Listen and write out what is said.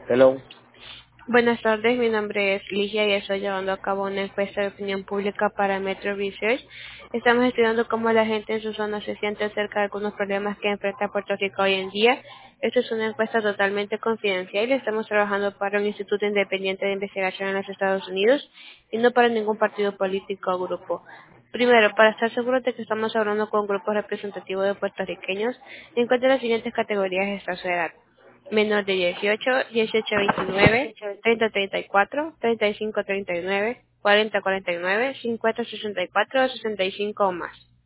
Hello. Buenas tardes, mi nombre es Ligia y estoy llevando a cabo una encuesta de opinión pública para Metro Research. Estamos estudiando cómo la gente en su zona se siente acerca de algunos problemas que enfrenta Puerto Rico hoy en día. Esta es una encuesta totalmente confidencial y estamos trabajando para un instituto independiente de investigación en los Estados Unidos y no para ningún partido político o grupo. Primero, para estar seguros de que estamos hablando con grupos representativos de puertorriqueños, encuentre las siguientes categorías de estatus de edad: menor de 18, 18 a 29, 30 34, 35 39, 40 49, 50 64, 65 o más.